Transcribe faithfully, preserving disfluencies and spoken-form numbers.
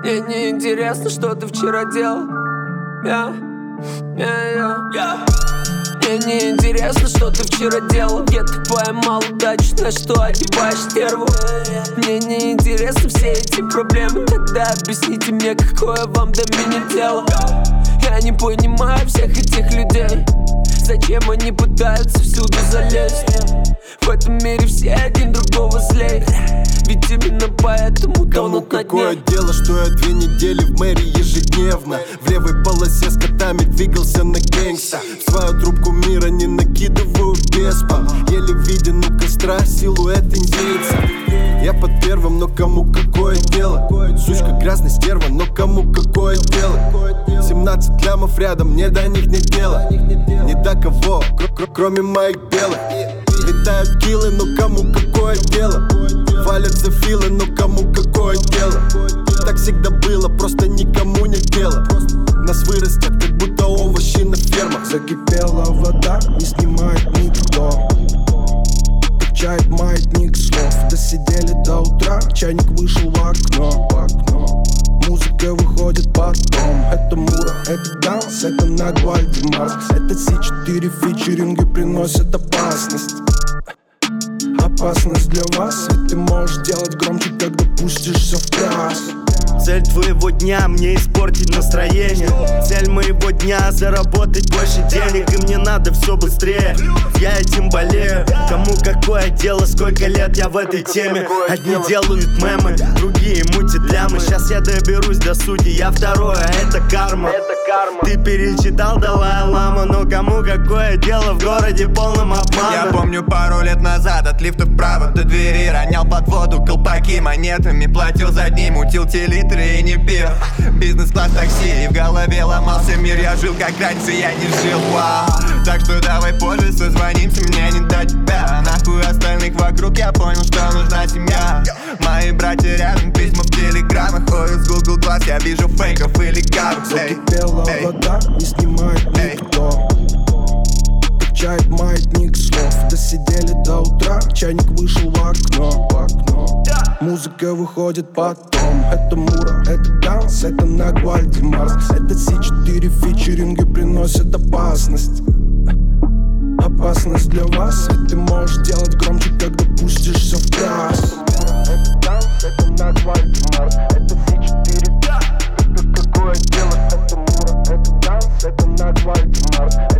Мне не интересно, что ты вчера делал. Я, я, я, я. Мне не интересно, что ты вчера делал. Где ты поймал удачу, на что одеваешь стерву. Мне не интересны все эти проблемы. Тогда объясните мне, какое вам до меня дело. Я не понимаю всех этих людей. Зачем они пытаются всюду залезть? В этом мире все один другого злей. Ведь именно поэтому тонут на дне. Кому какое дело, что я две недели в мэрии ежедневно в левой полосе с котами двигался на гэнгста. В свою трубку мира не накидываю беспом. Еле виден у костра силуэт индейца. Я под первым, но кому какое дело? Сучка грязная стерва, но кому какое дело? семнадцать лямов рядом, мне до них нет дела. Не до кого, кроме моих белых. Летают киллы, но кому какое дело? Валятся филы, но кому какое дело? Так всегда было, просто никому не дело. Нас вырастят, как будто овощи на фермах. Закипела вода, не снимает никто. Качает маятник слов. Досидели до утра, чайник вышел в окно, в окно. Музыка выходит потом. Это Мура, это Ганс, это Наг Вальдемар. Это Си четыре фичеринги приносят опасность. Опасность для вас, ведь ты можешь делать громче, когда пустишься в пляс. Цель твоего дня мне испортить настроение. Цель моего дня заработать больше денег. И мне надо все быстрее, я этим болею. Кому какое дело, сколько лет я в этой теме. Одни делают мемы, другие мутят лямы. Сейчас я доберусь до сути, я второе, это карма. Ты перечитал Далай-Лама, но кому какое дело в городе полном обмана. Я помню пару лет назад от лифта вправо до двери ронял под воду колпаки монетами. Платил за дни, мутил те литры и не пил. Бизнес-класс такси, и в голове ломался мир. Я жил как раньше, я не жил, вау. Так что давай позже созвонимся, мне не до тебя. Нахуй остальных вокруг, я понял, что нужна семья. Мои братья рядом, письма в телеграммах. Ходят с Google Glass, я вижу фейков или гарок. Закипела вода, не снимает никто. Качает маятник слов. Досидели до утра, чайник вышел в окно, в окно. Музыка выходит потом. Это Мура, это Ганс, это Наг Вальдемар. Это Си четыре фичеринги приносят опасность. Опасность для вас, ведь ты можешь делать громче, когда пустишься в пляс. Это Ганс, это Наг Вальдемар. Это Си четыре, какое дело? Это Мура, это Ганс, это Наг Вальдемар.